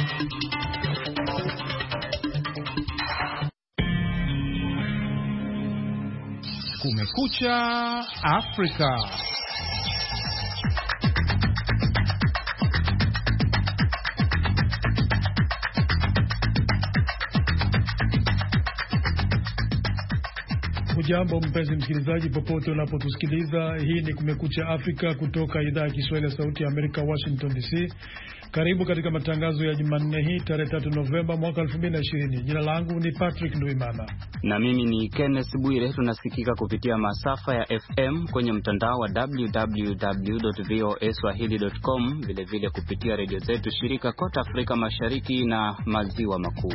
Kumekucha Afrika. Hujambo mpenzi msikilizaji popote unapotusikiliza. Hii ni Kumekucha Afrika kutoka idhaa ya Kiswahili ya Sauti ya Amerika, Washington DC. Karibu katika matangazo ya Jumanne hii tarehe 3 Novemba mwaka 2020. Jina langu ni Patrick Nduimana. Na mimi ni Kenneth Bwire. Tunasikika kupitia masafa ya FM kwenye mtandao wa www.voaswahili.com, vile vile kupitia redio zetu shirika kote Afrika Mashariki na Maziwa Makuu.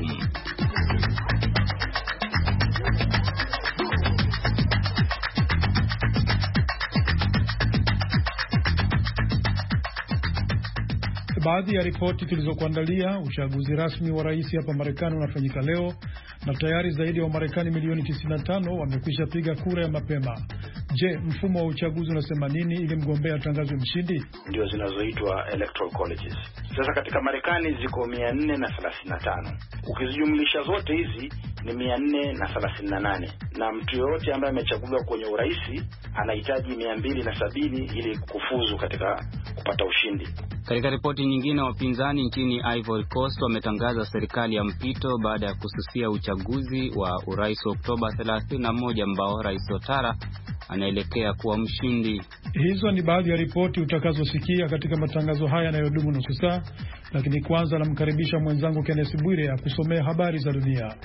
Baadhi ya ripoti tulizokuandalia: uchaguzi rasmi wa rais hapa Marekani unafanyika leo na tayari zaidi ya Wamarekani milioni 95 wamekwisha piga kura ya mapema. Je, mfumo wa uchaguzi unasema nini ili mgombea atangazwe mshindi? Ndio zinazoitwa electoral colleges. Sasa katika Marekani ziko 435. Ukizijumlisha zote hizi ni 438, na mtu yote ambaye amechaguliwa kwenye urais anahitaji 270 ili kufuzu katika kupata ushindi. Katika ripoti nyingine, wapinzani nchini Ivory Coast wametangaza serikali ya mpito baada ya kususia uchaguzi wa urais wa Oktoba 31 ambao Rais Ouattara anaelekea kuwa mshindi. Hizo ni baadhi ya ripoti utakazosikia katika matangazo haya yanayodumu nusu saa, lakini kwanza namkaribisha mwenzangu Kenneth Bwire akusomea habari za dunia.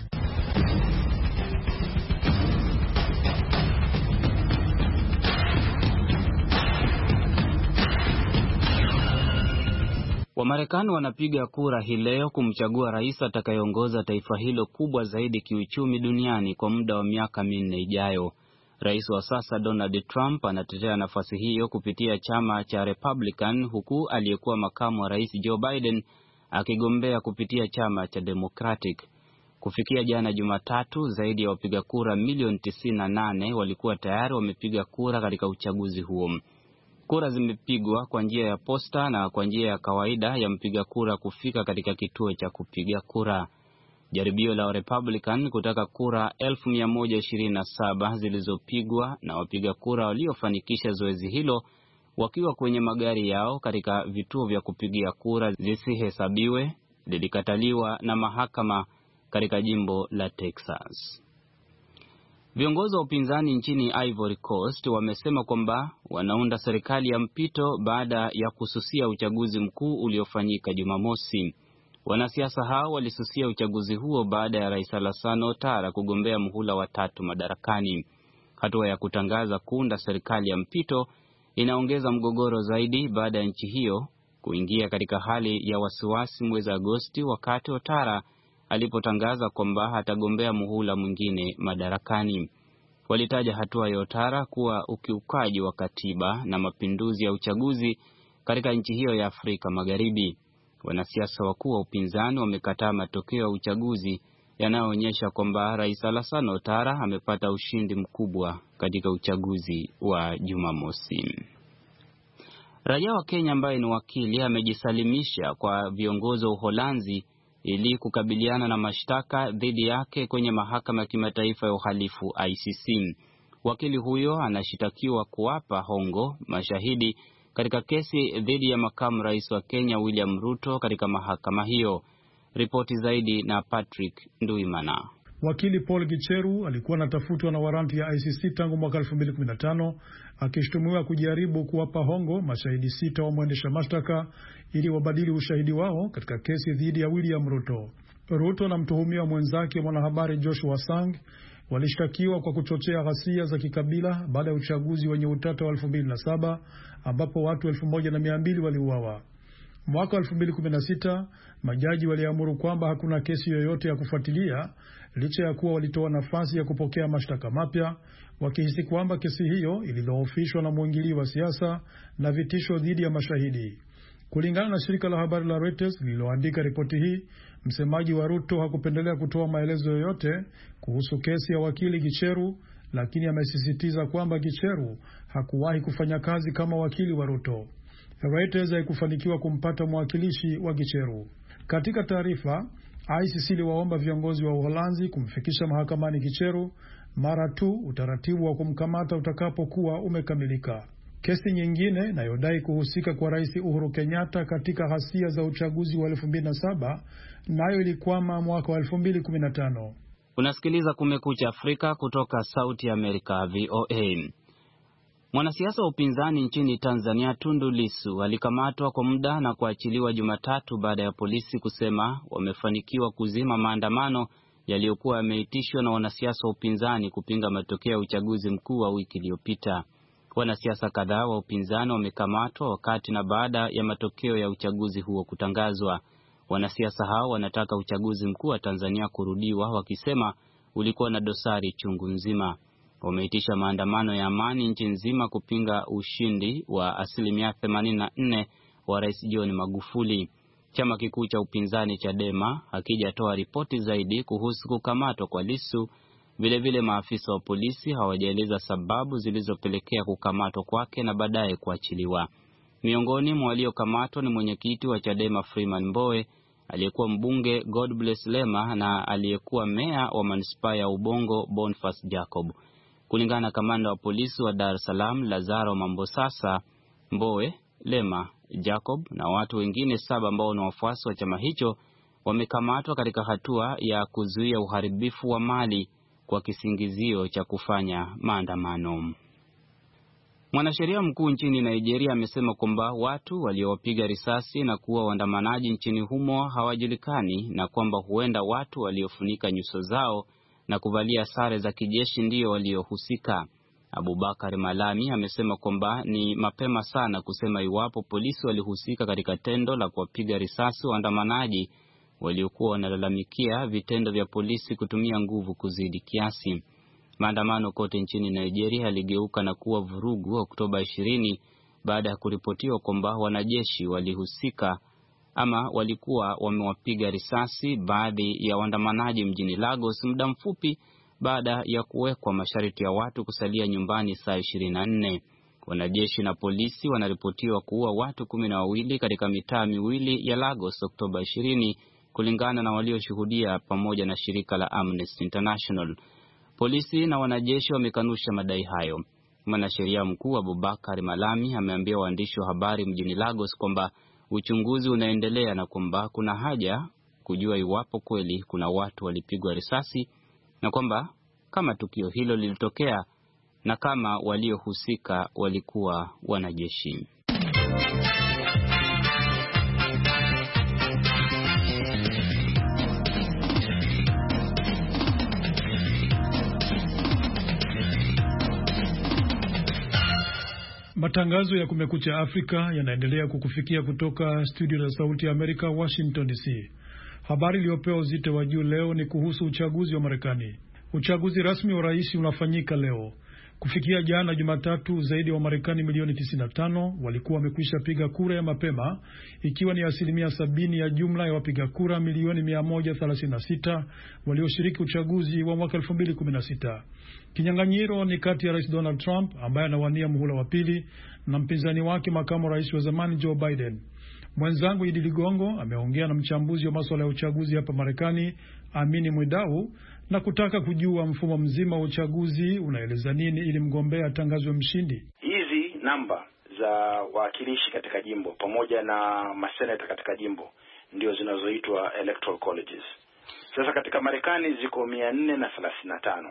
Wamarekani wanapiga kura hii leo kumchagua rais atakayeongoza taifa hilo kubwa zaidi kiuchumi duniani kwa muda wa miaka 4 ijayo. Rais wa sasa Donald Trump anatetea nafasi hiyo kupitia chama cha Republican, huku aliyekuwa makamu wa rais Joe Biden akigombea kupitia chama cha Democratic. Kufikia jana Jumatatu, zaidi ya wapiga kura milioni 98 walikuwa tayari wamepiga kura katika uchaguzi huo. Kura zimepigwa kwa njia ya posta na kwa njia ya kawaida ya mpiga kura kufika katika kituo cha kupiga kura. Jaribio la Republican kutaka kura 1127 zilizopigwa na wapiga kura waliofanikisha zoezi hilo wakiwa kwenye magari yao katika vituo vya kupigia kura zisihesabiwe lilikataliwa na mahakama katika jimbo la Texas. Viongozi wa upinzani nchini Ivory Coast wamesema kwamba wanaunda serikali ya mpito baada ya kususia uchaguzi mkuu uliofanyika Jumamosi. Wanasiasa hao walisusia uchaguzi huo baada ya Rais Alassane Ouattara kugombea muhula wa 3 madarakani. Hatua ya kutangaza kuunda serikali ya mpito inaongeza mgogoro zaidi baada ya nchi hiyo kuingia katika hali ya wasiwasi mwezi Agosti wakati Ouattara alipotangaza kwamba atagombea muhula mwingine madarakani. Walitaja hatua ya Ouattara kuwa ukiukaji wa katiba na mapinduzi ya uchaguzi katika nchi hiyo ya Afrika Magharibi. Wanasiasa wakuu wa upinzani wamekataa matokeo ya uchaguzi yanayoonyesha kwamba Rais Alassane Ouattara amepata ushindi mkubwa katika uchaguzi wa Jumamosi. Raia wa Kenya ambaye ni wakili amejisalimisha kwa viongozi wa Uholanzi ili kukabiliana na mashtaka dhidi yake kwenye mahakama ya kimataifa ya uhalifu ICC. Wakili huyo anashitakiwa kuwapa hongo mashahidi katika kesi dhidi ya makamu rais wa Kenya William Ruto katika mahakama hiyo. Ripoti zaidi na Patrick Nduimana. Wakili Paul Gicheru alikuwa anatafutwa na waranti ya ICC tangu mwaka 2015 akishtumiwa kujaribu kuwapa hongo mashahidi 6 wa mwendesha mashtaka ili wabadili ushahidi wao katika kesi dhidi ya William Ruto. Ruto na mtuhumiwa mwenzake mwanahabari Joshua Sang walishtakiwa kwa kuchochea ghasia za kikabila baada ya uchaguzi wenye utata wa 2007 ambapo watu 1200 waliuawa. Mwaka 2016 majaji waliamuru kwamba hakuna kesi yoyote ya kufuatilia licha ya kuwa walitoa nafasi ya kupokea mashtaka mapya, wakihisi kwamba kesi hiyo ilidhoofishwa na mwingilio wa siasa na vitisho dhidi ya mashahidi. Kulingana na shirika la habari la Reuters lililoandika ripoti hii, msemaji wa Ruto hakupendelea kutoa maelezo yoyote kuhusu kesi ya wakili Gicheru, lakini amesisitiza kwamba Gicheru hakuwahi kufanya kazi kama wakili wa Ruto. Reuters haikufanikiwa kumpata mwakilishi wa Gicheru. Katika taarifa, ICC iliwaomba viongozi wa Uholanzi kumfikisha mahakamani Gicheru mara tu utaratibu wa kumkamata utakapokuwa umekamilika. Kesi nyingine inayodai kuhusika kwa Rais Uhuru Kenyatta katika ghasia za uchaguzi wa 2007 nayo ilikwama mwaka wa 2015. Unasikiliza Kumekucha Afrika kutoka Sauti ya Amerika, VOA. Mwanasiasa wa upinzani nchini Tanzania Tundu Lissu alikamatwa kwa muda na kuachiliwa Jumatatu baada ya polisi kusema wamefanikiwa kuzima maandamano yaliyokuwa yameitishwa na wanasiasa wa upinzani kupinga matokeo ya uchaguzi mkuu wa wiki iliyopita. Wanasiasa kadhaa wa upinzani wamekamatwa wakati na baada ya matokeo ya uchaguzi huo kutangazwa. Wanasiasa hao wanataka uchaguzi mkuu wa Tanzania kurudiwa, wakisema ulikuwa na dosari chungu nzima. Wameitisha maandamano ya amani nchi nzima kupinga ushindi wa 84% wa Rais John Magufuli. Chama kikuu cha upinzani Chadema hakijatoa ripoti zaidi kuhusu kukamatwa kwa Lissu. Vilevile maafisa wa polisi hawajaeleza sababu zilizopelekea kukamatwa kwake na baadaye kuachiliwa. Miongoni mwa waliokamatwa ni mwenyekiti wa Chadema Freeman Mbowe, aliyekuwa mbunge Godbless Lema na aliyekuwa meya wa manispaa ya Ubongo Boniface Jacob. Kulingana na kamanda wa polisi wa Dar es Salaam Lazaro Mambosasa, Mbowe, Lema, Jacob na watu wengine 7 ambao ni wafuasi wa chama hicho wamekamatwa katika hatua ya kuzuia uharibifu wa mali kwa kisingizio cha kufanya maandamano. Mwanasheria mkuu nchini Nigeria amesema kwamba watu waliowapiga risasi na kuua waandamanaji nchini humo hawajulikani na kwamba huenda watu waliofunika nyuso zao na kuvalia sare za kijeshi ndio waliohusika. Abubakar Malami amesema kwamba ni mapema sana kusema iwapo polisi walihusika katika tendo la kuwapiga risasi waandamanaji waliokuwa wanalalamikia vitendo vya polisi kutumia nguvu kuzidi kiasi. Maandamano kote nchini Nigeria yaligeuka na kuwa vurugu Oktoba 20 baada ya kuripotiwa kwamba wanajeshi walihusika ama walikuwa wamewapiga risasi baadhi ya waandamanaji mjini Lagos muda mfupi baada ya kuwekwa masharti ya watu kusalia nyumbani saa 24. Wanajeshi na polisi wanaripotiwa kuua watu 12 katika mitaa miwili ya Lagos Oktoba 20, kulingana na walioshuhudia pamoja na shirika la Amnesty International. Polisi na wanajeshi wamekanusha madai hayo. Mwanasheria mkuu Abubakar Malami ameambia waandishi wa habari mjini Lagos kwamba uchunguzi unaendelea na kwamba kuna haja kujua iwapo kweli kuna watu walipigwa risasi na kwamba kama tukio hilo lilitokea na kama waliohusika walikuwa wanajeshi. Matangazo ya Kumekucha Afrika yanaendelea kukufikia kutoka studio za Sauti ya Amerika, Washington DC. Habari iliyopewa uzito wa juu leo ni kuhusu uchaguzi wa Marekani. Uchaguzi rasmi wa rais unafanyika leo. Kufikia jana Jumatatu, zaidi ya Wamarekani milioni 95 walikuwa wamekwisha piga kura ya mapema, ikiwa ni 70% ya jumla ya wapiga kura milioni 136 walioshiriki uchaguzi wa mwaka 2016. Kinyang'anyiro ni kati ya Rais Donald Trump ambaye anawania muhula wa pili na mpinzani wake makamu rais wa zamani Joe Biden. Mwenzangu Idi Ligongo ameongea na mchambuzi wa masuala ya uchaguzi hapa Marekani, Amini Mwidau, na kutaka kujua mfumo mzima wa uchaguzi unaeleza nini ili mgombea atangazwe mshindi. Hizi namba za wawakilishi katika jimbo pamoja na maseneta katika jimbo ndio zinazoitwa electoral colleges. Sasa katika Marekani ziko 435.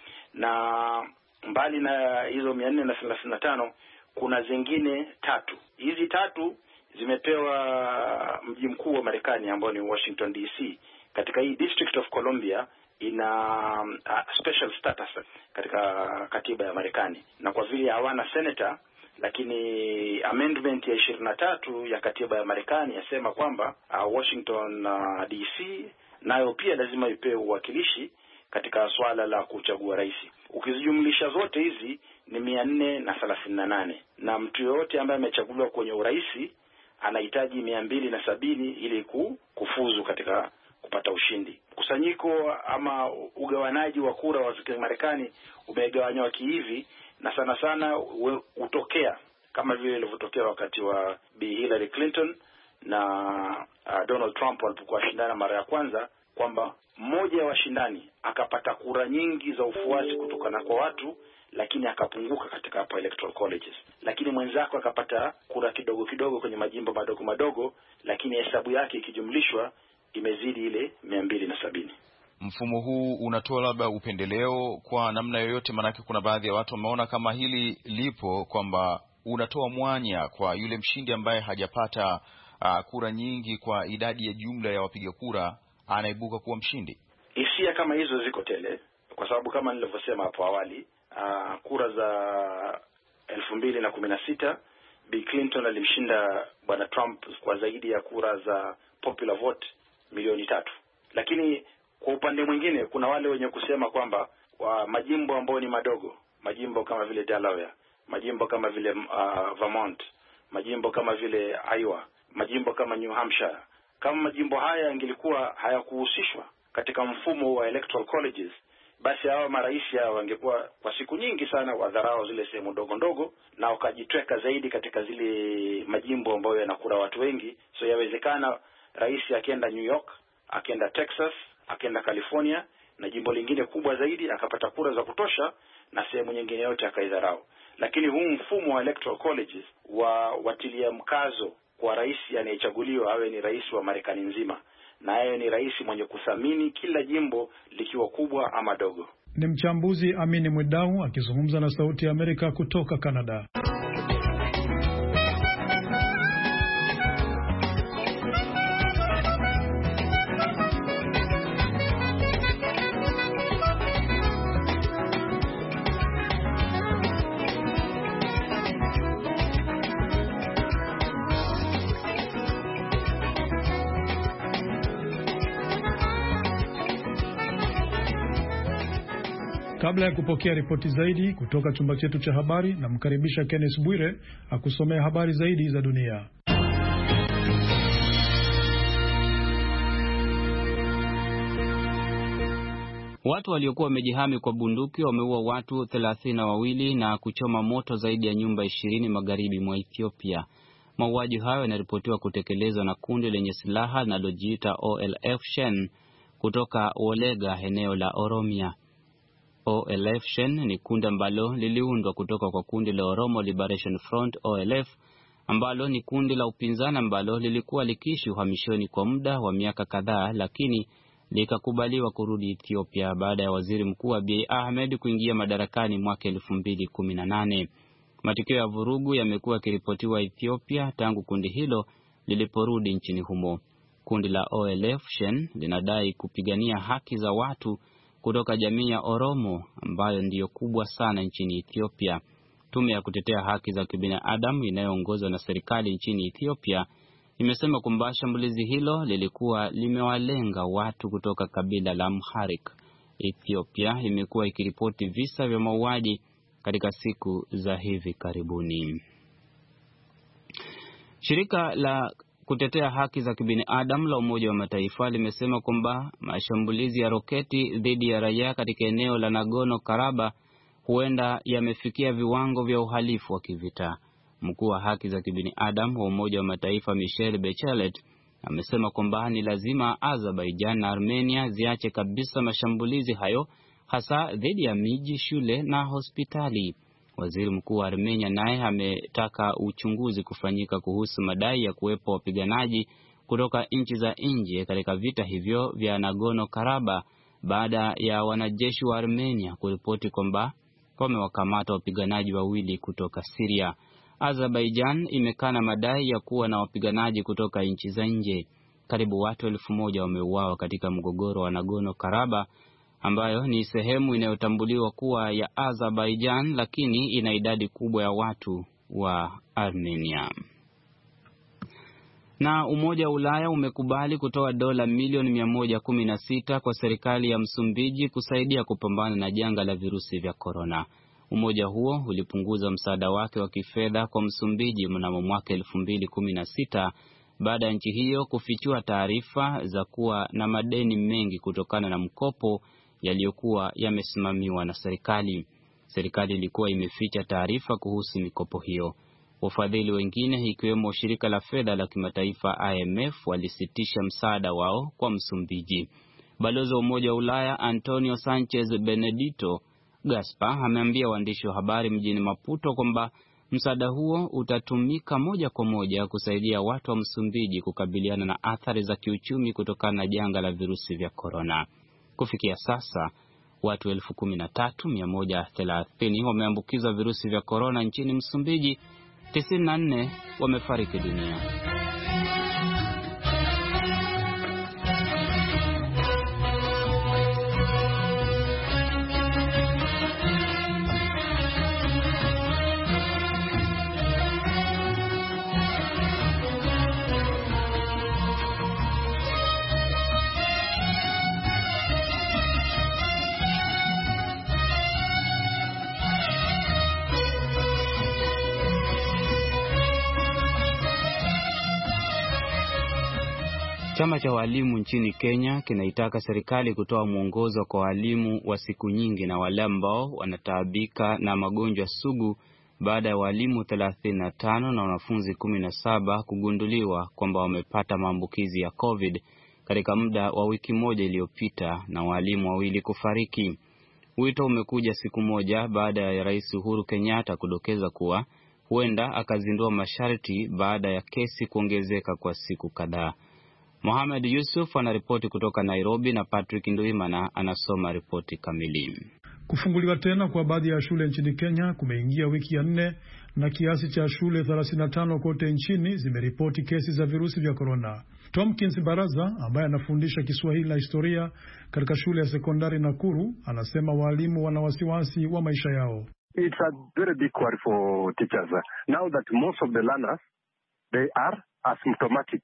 Na mbali na hizo 435 kuna zingine 3. Hizi 3 zimepewa mji mkuu wa Marekani ambao ni Washington DC. Katika hii District of Columbia ina special status katika katiba ya Marekani, na kwa vile hawana senator, lakini amendment ya 23 ya katiba ya Marekani yasema kwamba Washington DC nayo pia lazima ipewe uwakilishi katika swala la kuchagua rais. Ukizijumlisha zote hizi ni 438, na mtu yote ambaye amechaguliwa kwenye urais anahitaji 270 ili kufuzu katika kupata ushindi. Kusanyiko ama ugawanaji wa kura wa Marekani umegawanywa kihivi, na sana sana utokea kama vile ilivyotokea wakati wa Bi Hillary Clinton na Donald Trump walipokuwa shindana mara ya kwanza, kwamba mmoja wa washindani akapata kura nyingi za ufuasi kutokana kwa watu, lakini akapunguka katika hapo electoral colleges, lakini mwenzako akapata kura kidogo kidogo kwenye majimbo madogo madogo, lakini hesabu yake ikijumlishwa imezidi ile 270. Mfumo huu unatoa labda upendeleo kwa namna yoyote? Maanake kuna baadhi ya watu wameona kama hili lipo, kwamba unatoa mwanya kwa yule mshindi ambaye hajapata kura nyingi kwa idadi ya jumla ya wapiga kura, anaibuka kuwa mshindi. Hisia kama hizo ziko tele, kwa sababu kama nilivyosema hapo awali, kura za 2016 Bill Clinton alimshinda bwana Trump kwa zaidi ya kura za popular vote 3,000,000. Lakini kwa upande mwingine kuna wale wenye kusema kwamba majimbo ambayo ni madogo, majimbo kama vile Delaware, majimbo kama vile Vermont, majimbo kama vile Iowa, majimbo kama New Hampshire, kama majimbo haya yangelikuwa hayakuhusishwa katika mfumo wa electoral colleges, basi hao marais hao wangekuwa kwa siku nyingi sana wadharau zile sehemu ndogo ndogo na wakajitweka zaidi katika zile majimbo ambayo yanakura watu wengi. So yawezekana rais akienda New York, akienda Texas, akienda California na jimbo lingine kubwa zaidi akapata kura za kutosha, na sehemu nyingine yote akaidharau. Lakini huu mfumo wa electoral colleges watilia mkazo kwa rais anayechaguliwa awe ni rais wa Marekani nzima, na yeye ni rais mwenye kuthamini kila jimbo likiwa kubwa ama dogo. Ni mchambuzi Amini Mwidau akizungumza na Sauti ya Amerika kutoka Canada. Kabla ya kupokea ripoti zaidi kutoka chumba chetu cha habari, namkaribisha Kenneth Bwire akusomea habari zaidi za dunia. Watu waliokuwa wamejihami kwa bunduki wameua watu 32 na kuchoma moto zaidi ya nyumba 20 magharibi mwa Ethiopia. Mauaji hayo yanaripotiwa kutekelezwa na kundi lenye silaha linalojiita OLF Shen kutoka Wolega, eneo la Oromia. OLF Shen ni kundi ambalo liliundwa kutoka kwa kundi la Oromo Liberation Front OLF, ambalo ni kundi la upinzani ambalo lilikuwa likiishi uhamishoni kwa muda wa miaka kadhaa, lakini likakubaliwa kurudi Ethiopia baada ya waziri mkuu Abiy Ahmed kuingia madarakani mwaka 2018. Matukio ya vurugu yamekuwa yakiripotiwa Ethiopia tangu kundi hilo liliporudi nchini humo. Kundi la OLF Shen linadai kupigania haki za watu kutoka jamii ya Oromo ambayo ndiyo kubwa sana nchini Ethiopia. Tume ya kutetea haki za kibinadamu inayoongozwa na serikali nchini Ethiopia imesema kwamba shambulizi hilo lilikuwa limewalenga watu kutoka kabila la Amharic. Ethiopia imekuwa ikiripoti visa vya mauaji katika siku za hivi karibuni. Shirika la kutetea haki za kibinadamu la Umoja wa Mataifa limesema kwamba mashambulizi ya roketi dhidi ya raia katika eneo la Nagorno-Karabakh huenda yamefikia viwango vya uhalifu wa kivita. Mkuu wa haki za kibinadamu wa Umoja wa Mataifa Michelle Bachelet amesema kwamba ni lazima Azerbaijan na Armenia ziache kabisa mashambulizi hayo, hasa dhidi ya miji, shule na hospitali. Waziri Mkuu wa Armenia naye ametaka uchunguzi kufanyika kuhusu madai ya kuwepo wapiganaji kutoka nchi za nje katika vita hivyo vya Nagorno-Karabakh baada ya wanajeshi wa Armenia kuripoti kwamba wamewakamata wapiganaji wawili kutoka Syria. Azerbaijan imekana madai ya kuwa na wapiganaji kutoka nchi za nje. Karibu watu 1,000 wameuawa katika mgogoro wa Nagorno-Karabakh, ambayo ni sehemu inayotambuliwa kuwa ya Azerbaijan, lakini ina idadi kubwa ya watu wa Armenia. Na Umoja wa Ulaya umekubali kutoa dola milioni 116 kwa serikali ya Msumbiji kusaidia kupambana na janga la virusi vya korona. Umoja huo ulipunguza msaada wake wa kifedha kwa Msumbiji mnamo mwaka 2016 baada ya nchi hiyo kufichua taarifa za kuwa na madeni mengi kutokana na mkopo yaliyokuwa yamesimamiwa na serikali. Serikali ilikuwa imeficha taarifa kuhusu mikopo hiyo. Wafadhili wengine ikiwemo shirika la fedha la kimataifa IMF walisitisha msaada wao kwa Msumbiji. Balozi wa Umoja wa Ulaya Antonio Sanchez Benedito Gaspar ameambia waandishi wa habari mjini Maputo kwamba msaada huo utatumika moja kwa moja kusaidia watu wa Msumbiji kukabiliana na athari za kiuchumi kutokana na janga la virusi vya korona. Kufikia sasa, watu 13,130 wameambukizwa virusi vya korona nchini Msumbiji, 94 wamefariki dunia. Chama cha walimu nchini Kenya kinaitaka serikali kutoa mwongozo kwa walimu wa siku nyingi na wale ambao wanataabika na magonjwa sugu baada ya walimu 35 na wanafunzi 17 kugunduliwa kwamba wamepata maambukizi ya COVID katika muda wa wiki moja iliyopita na walimu 2 kufariki. Wito umekuja siku moja baada ya Rais Uhuru Kenyatta kudokeza kuwa huenda akazindua masharti baada ya kesi kuongezeka kwa siku kadhaa. Mohamed Yusuf anaripoti kutoka Nairobi na Patrick Nduimana anasoma ripoti kamili. Kufunguliwa tena kwa baadhi ya shule nchini Kenya kumeingia wiki ya 4 na kiasi cha shule 35 kote nchini zimeripoti kesi za virusi vya korona. Tomkins Baraza ambaye anafundisha Kiswahili na historia katika shule ya sekondari Nakuru anasema walimu wana wasiwasi wa maisha yao. It's a very big worry for teachers. Now that most of the learners they are asymptomatic.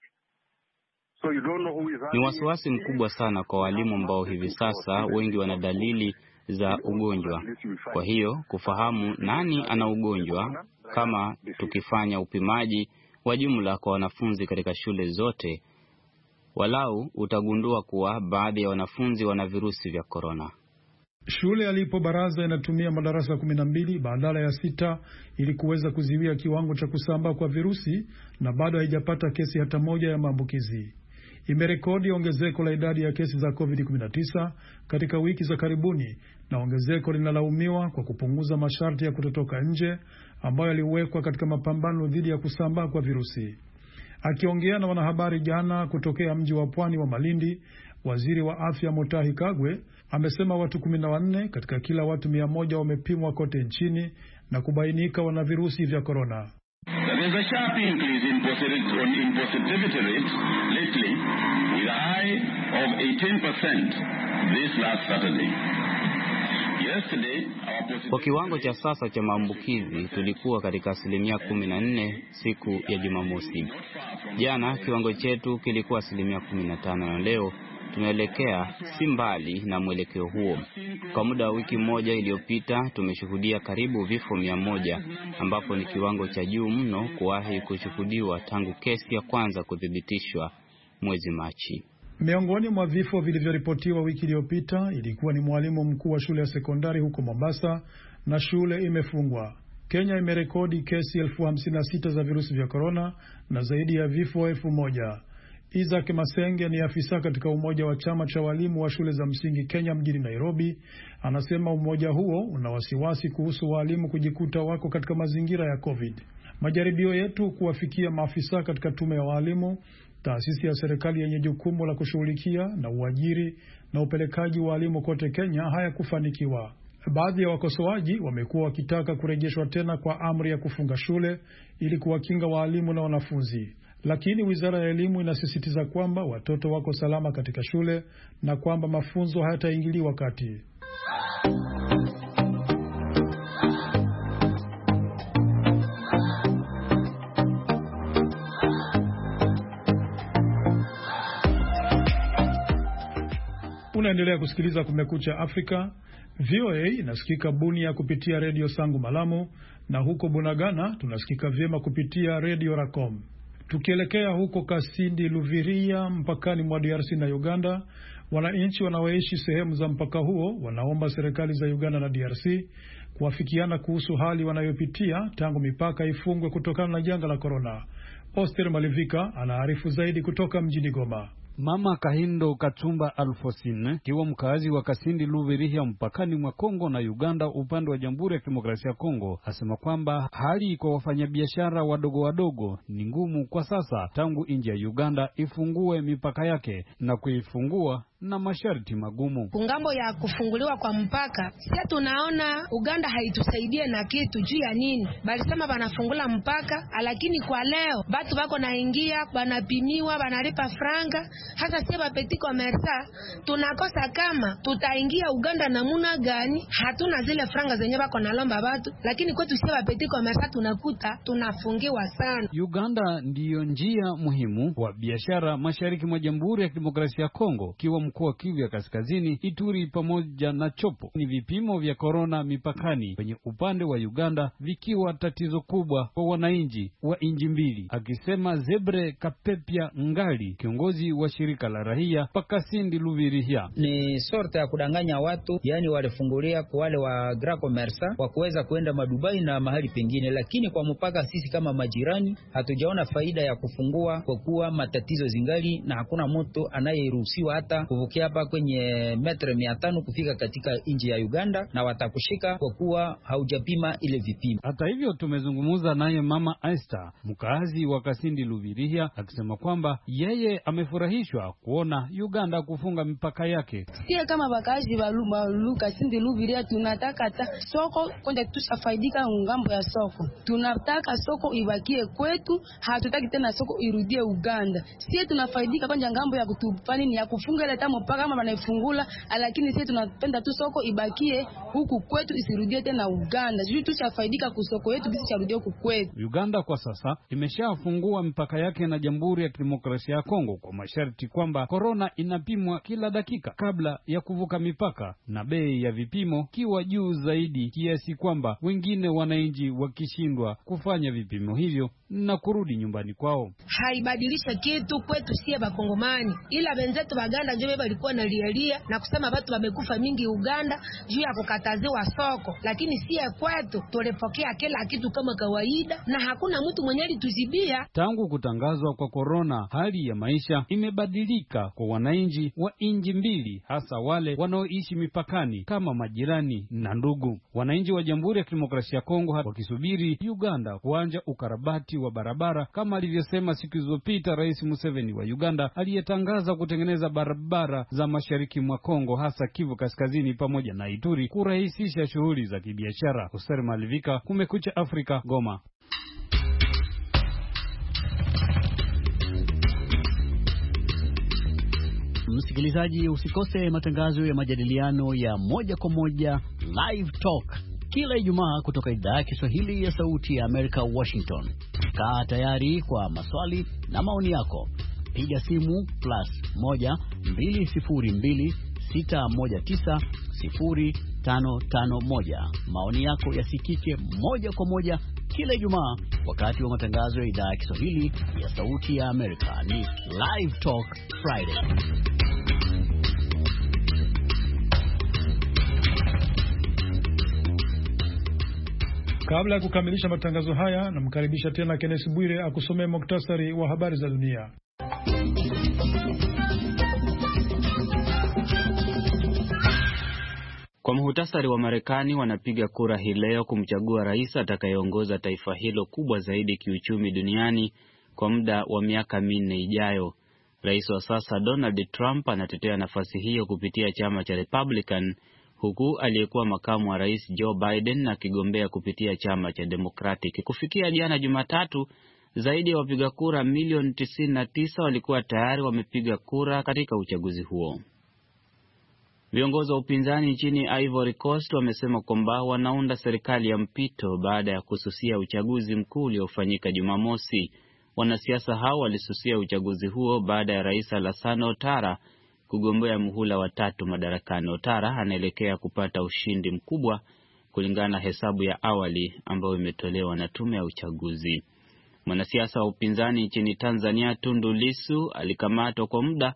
Ni wasiwasi mkubwa sana kwa walimu ambao hivi sasa wengi wana dalili za ugonjwa. Kwa hiyo kufahamu nani ana ugonjwa, kama tukifanya upimaji wa jumla kwa wanafunzi katika shule zote, walau utagundua kuwa baadhi ya wanafunzi wana virusi vya korona. Shule alipo Baraza inatumia madarasa 12 badala ya 6 ili kuweza kuziwia kiwango cha kusambaa kwa virusi na bado haijapata kesi hata moja ya maambukizi. Imerekodi ongezeko la idadi ya kesi za COVID-19 katika wiki za karibuni na ongezeko linalaumiwa kwa kupunguza masharti ya kutotoka nje ambayo yaliwekwa katika mapambano dhidi ya kusambaa kwa virusi. Akiongea na wanahabari jana kutokea mji wa pwani wa Malindi, waziri wa afya Mutahi Kagwe amesema watu 14 katika kila watu 100 wamepimwa kote nchini na kubainika wana virusi vya korona. There is a sharp increase in positivity rate lately, with a high of 18% this last Saturday. Kwa kiwango cha sasa cha maambukizi tulikuwa katika 14% siku ya Jumamosi. Jana kiwango chetu kilikuwa 15% na leo tunaelekea si mbali na mwelekeo huo. Kwa muda wa wiki moja iliyopita tumeshuhudia karibu vifo 100 ambapo ni kiwango cha juu mno kuwahi kushuhudiwa tangu kesi ya kwanza kuthibitishwa mwezi Machi. Miongoni mwa vifo vilivyoripotiwa wiki iliyopita ilikuwa ni mwalimu mkuu wa shule ya sekondari huko Mombasa na shule imefungwa. Kenya imerekodi kesi 56,000 za virusi vya korona na zaidi ya vifo 1,000. Isaac Masenge ni afisa katika umoja wa chama cha walimu wa shule za msingi Kenya mjini Nairobi. Anasema umoja huo una wasiwasi kuhusu walimu kujikuta wako katika mazingira ya COVID. Majaribio yetu kuwafikia maafisa katika tume ya walimu, taasisi ya serikali yenye jukumu la kushughulikia na uajiri na upelekaji wa walimu kote Kenya hayakufanikiwa. Baadhi ya wakosoaji wamekuwa wakitaka kurejeshwa tena kwa amri ya kufunga shule ili kuwakinga walimu na wanafunzi. Lakini Wizara ya Elimu inasisitiza kwamba watoto wako salama katika shule na kwamba mafunzo hayataingiliwa kati. Unaendelea kusikiliza Kumekucha Afrika. VOA inasikika Bunia kupitia redio Sangu Malamu na huko Bunagana tunasikika vyema kupitia redio Racom. Tukielekea huko Kasindi Luviria mpakani mwa DRC na Uganda, wananchi wanaoishi sehemu za mpaka huo wanaomba serikali za Uganda na DRC kuafikiana kuhusu hali wanayopitia tangu mipaka ifungwe kutokana na janga la korona. Oster Malivika anaarifu zaidi kutoka mjini Goma. Mama Kahindo Katumba Alfosine, kiwa mkazi wa Kasindi Lubirihia mpakani mwa Kongo na Uganda upande wa Jamhuri ya Kidemokrasia ya Kongo, asema kwamba hali kwa wafanyabiashara wadogo ni ngumu kwa sasa tangu nchi ya Uganda ifungue mipaka yake na kuifungua na masharti magumu. Kungambo ya kufunguliwa kwa mpaka, sisi tunaona Uganda haitusaidie na kitu juu ya nini? Bali sema banafungula mpaka, lakini kwa leo batu bako naingia, banapimiwa, banalipa franga. Hasa sisi ba petit commerçant tunakosa kama tutaingia Uganda namuna gani? Hatuna zile franga zenye bako nalomba watu, lakini kwetu sisi ba petit commerçant tunakuta tunafungiwa sana. Uganda ndiyo njia muhimu wa biashara mashariki mwa Jamhuri ya Kidemokrasia ya Kongo, kiwa mkoa wa Kivu ya Kaskazini, Ituri pamoja na Chopo. Ni vipimo vya korona mipakani kwenye upande wa Uganda vikiwa tatizo kubwa kwa wananchi wa nchi mbili, akisema Zebre Kapepia Ngali, kiongozi wa shirika la raia Pakasindi Lubirihia. Ni sorta ya kudanganya watu, yani walifungulia kwa wale wa grand commerce wa kuweza kwenda Madubai na mahali pengine, lakini kwa mpaka sisi kama majirani hatujaona faida ya kufungua kwa kuwa matatizo zingali na hakuna mtu anayeruhusiwa hata kuvukia hapa kwenye metre 500 kufika katika nchi ya Uganda, na watakushika kwa kuwa haujapima ile vipimo. Hata hivyo tumezungumza naye Mama Esther, mkazi wa Kasindi Lubirihia, akisema kwamba yeye amefurahishwa kuona Uganda kufunga mipaka yake. Sisi kama wakazi wa Kasindi Lubirihia tunataka soko kwenda tusafaidika ngambo ya soko. Tunataka soko ibakie kwetu, hatutaki tena soko irudie Uganda. Sisi tunafaidika kwanja ngambo ya kutufani ni ya kufunga ile tamo mpaka kama wanaifungula, lakini sisi tunapenda tu soko ibakie huku kwetu isirudie tena Uganda. Sisi tusafaidika kusoko yetu bisi charudie huku kwetu. Uganda kwa sasa imeshafungua mipaka yake na Jamhuri ya Kidemokrasia ya Kongo kwa masharti kwamba korona inapimwa kila dakika kabla ya kuvuka mipaka, na bei ya vipimo kiwa juu zaidi kiasi kwamba wengine wananchi wakishindwa kufanya vipimo hivyo na kurudi nyumbani kwao. Haibadilisha kitu kwetu sie bakongomani, ila wenzetu Baganda ndio walikuwa na lialia na kusema watu wamekufa mingi Uganda juu ya kukataziwa soko, lakini sie kwetu tulipokea kila kitu kama kawaida na hakuna mtu mwenye alituzibia. Tangu kutangazwa kwa korona, hali ya maisha imebadilika kwa wananchi wa nchi mbili, hasa wale wanaoishi mipakani kama majirani na ndugu. Wananchi wa Jamhuri ya Kidemokrasia ya Kongo wakisubiri Uganda kuanza ukarabati wa barabara kama alivyosema siku zilizopita Rais Museveni wa Uganda, aliyetangaza kutengeneza barabara za mashariki mwa Kongo, hasa Kivu Kaskazini pamoja na Ituri, kurahisisha shughuli za kibiashara. Oster Malivika, Kumekucha Afrika, Goma. Msikilizaji, usikose matangazo ya majadiliano ya moja kwa moja Live Talk kila Ijumaa kutoka idhaa ya Kiswahili ya Sauti ya Amerika, Washington. Kaa tayari kwa maswali na maoni yako. Piga simu +1 202 619 0551. Maoni yako yasikike moja kwa moja kila Ijumaa wakati wa matangazo ya idhaa ya Kiswahili ya Sauti ya Amerika. Ni Live Talk Friday. Kabla ya kukamilisha matangazo haya, namkaribisha tena Kenneth Bwire akusomea muktasari wa habari za dunia. Kwa muhtasari, wa Marekani wanapiga kura hii leo kumchagua rais atakayeongoza taifa hilo kubwa zaidi kiuchumi duniani kwa muda wa miaka 4 ijayo. Rais wa sasa Donald Trump anatetea nafasi hiyo kupitia chama cha Republican, huku aliyekuwa makamu wa rais Joe Biden akigombea kupitia chama cha Democratic. Kufikia jana Jumatatu, zaidi ya wapiga kura milioni 99 walikuwa tayari wamepiga kura katika uchaguzi huo. Viongozi wa upinzani nchini Ivory Coast wamesema kwamba wanaunda serikali ya mpito baada ya kususia uchaguzi mkuu uliofanyika Jumamosi. Wanasiasa hao walisusia uchaguzi huo baada ya Rais Alassane Ouattara kugombea muhula wa 3 madarakani. Ouattara anaelekea kupata ushindi mkubwa kulingana na hesabu ya awali ambayo imetolewa na tume ya uchaguzi. Mwanasiasa wa upinzani nchini Tanzania Tundu Lissu alikamatwa kwa muda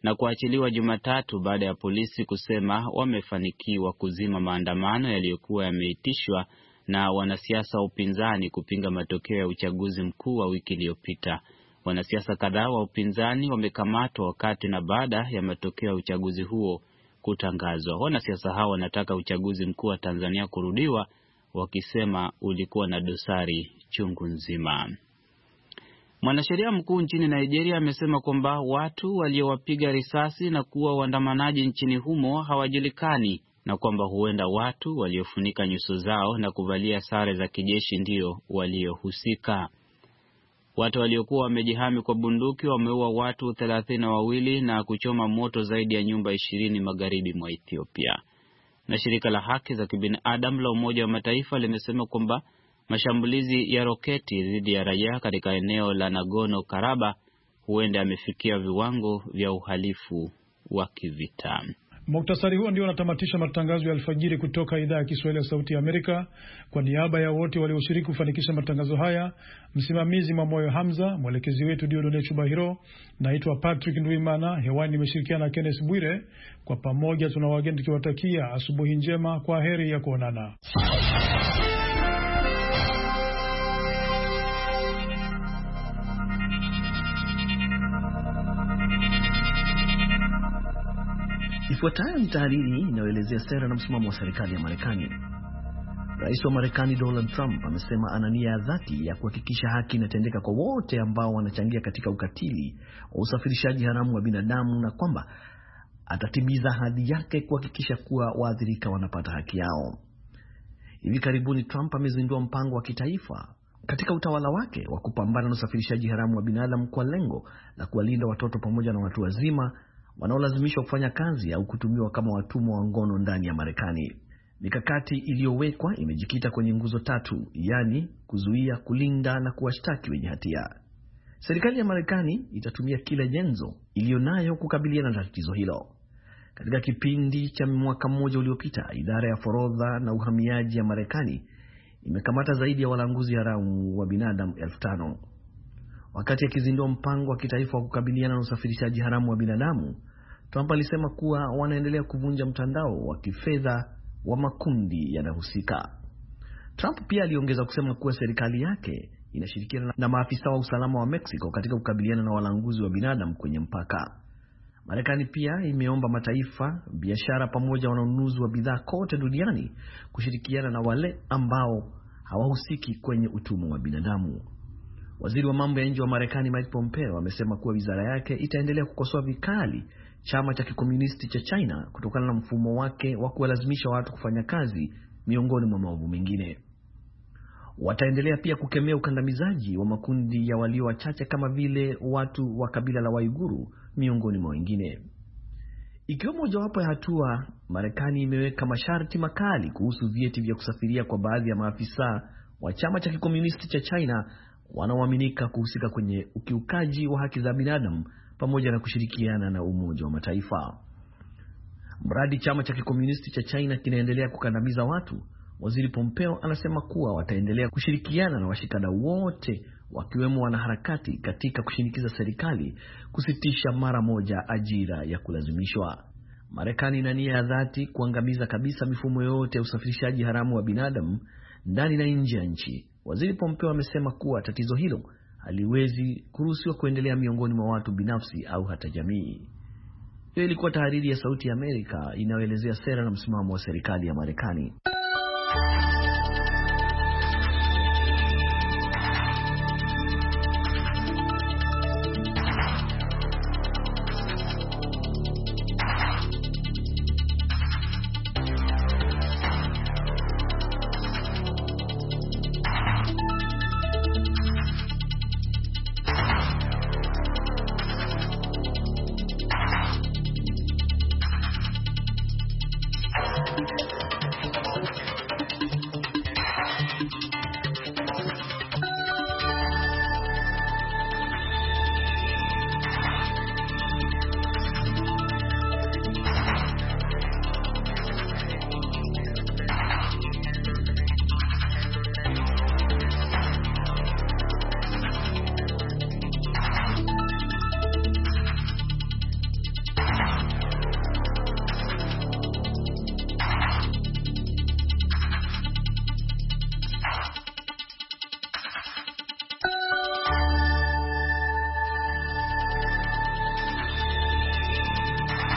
na kuachiliwa Jumatatu baada ya polisi kusema wamefanikiwa kuzima maandamano yaliyokuwa yameitishwa na wanasiasa wa upinzani kupinga matokeo ya uchaguzi mkuu wa wiki iliyopita. Wanasiasa kadhaa wa upinzani wamekamatwa wakati na baada ya matokeo ya uchaguzi huo kutangazwa. Wanasiasa hao wanataka uchaguzi mkuu wa Tanzania kurudiwa, wakisema ulikuwa na dosari chungu nzima. Mwanasheria mkuu nchini Nigeria amesema kwamba watu waliowapiga risasi na kuua waandamanaji nchini humo hawajulikani, na kwamba huenda watu waliofunika nyuso zao na kuvalia sare za kijeshi ndio waliohusika. Watu waliokuwa wamejihami kwa bunduki wameua watu 32 na kuchoma moto zaidi ya nyumba 20 magharibi mwa Ethiopia. Na shirika la haki za kibinadamu la Umoja wa Mataifa limesema kwamba mashambulizi ya roketi dhidi ya raia katika eneo la Nagorno-Karabakh huenda yamefikia viwango vya uhalifu wa kivita. Muktasari huo ndio unatamatisha matangazo ya alfajiri kutoka idhaa ya Kiswahili ya Sauti ya Amerika. Kwa niaba ya wote walioshiriki kufanikisha matangazo haya, msimamizi Mamoyo Hamza, mwelekezi wetu Diodone Chubahiro, naitwa Patrick Ndwimana, hewani nimeshirikiana na Kenneth Bwire. Kwa pamoja tunawageni tukiwatakia asubuhi njema, kwa heri ya kuonana. Ifuatayo ni tahariri inayoelezea sera na msimamo wa serikali ya Marekani. Rais wa Marekani Donald Trump amesema ana nia ya dhati ya kuhakikisha haki inatendeka kwa wote ambao wanachangia katika ukatili wa usafirishaji haramu wa binadamu, na kwamba atatimiza ahadi yake kuhakikisha kuwa waathirika wanapata haki yao. Hivi karibuni Trump amezindua mpango wa kitaifa katika utawala wake wa kupambana na usafirishaji haramu wa binadamu kwa lengo la kuwalinda watoto pamoja na watu wazima wanaolazimishwa kufanya kazi au kutumiwa kama watumwa wa ngono ndani ya Marekani. Mikakati iliyowekwa imejikita kwenye nguzo 3, yani kuzuia, kulinda na kuwashtaki wenye hatia. Serikali ya Marekani itatumia kila nyenzo iliyonayo kukabiliana na tatizo hilo. Katika kipindi cha mwaka mmoja uliopita, idara ya forodha na uhamiaji ya Marekani imekamata zaidi ya walanguzi haramu wa binadamu 5,000. Wakati akizindua mpango wa kitaifa wa kukabiliana na usafirishaji haramu wa binadamu, Trump alisema kuwa wanaendelea kuvunja mtandao wa kifedha wa makundi yanahusika. Trump pia aliongeza kusema kuwa serikali yake inashirikiana na maafisa wa usalama wa Mexico katika kukabiliana na walanguzi wa binadamu kwenye mpaka. Marekani pia imeomba mataifa, biashara pamoja na wanunuzi wa bidhaa kote duniani kushirikiana na wale ambao hawahusiki kwenye utumwa wa binadamu. Waziri wa mambo ya nje wa Marekani Mike Pompeo amesema kuwa wizara yake itaendelea kukosoa vikali chama cha kikomunisti cha China kutokana na mfumo wake wa kuwalazimisha watu kufanya kazi, miongoni mwa maovu mengine. Wataendelea pia kukemea ukandamizaji wa makundi ya walio wachache kama vile watu wa kabila la Waiguru, miongoni mwa wengine. Ikiwa mojawapo ya hatua, Marekani imeweka masharti makali kuhusu vyeti vya kusafiria kwa baadhi ya maafisa wa chama cha kikomunisti cha China wanaoaminika kuhusika kwenye ukiukaji wa haki za binadamu pamoja na kushirikiana na Umoja wa Mataifa. Mradi chama cha kikomunisti cha China kinaendelea kukandamiza watu, Waziri Pompeo anasema kuwa wataendelea kushirikiana na washikadau wote, wakiwemo wanaharakati, katika kushinikiza serikali kusitisha mara moja ajira ya kulazimishwa. Marekani ina nia ya dhati kuangamiza kabisa mifumo yote ya usafirishaji haramu wa binadamu ndani na nje ya nchi. Waziri Pompeo amesema kuwa tatizo hilo haliwezi kuruhusiwa kuendelea miongoni mwa watu binafsi au hata jamii. Hiyo ilikuwa tahariri ya Sauti ya Amerika inayoelezea sera na msimamo wa serikali ya Marekani.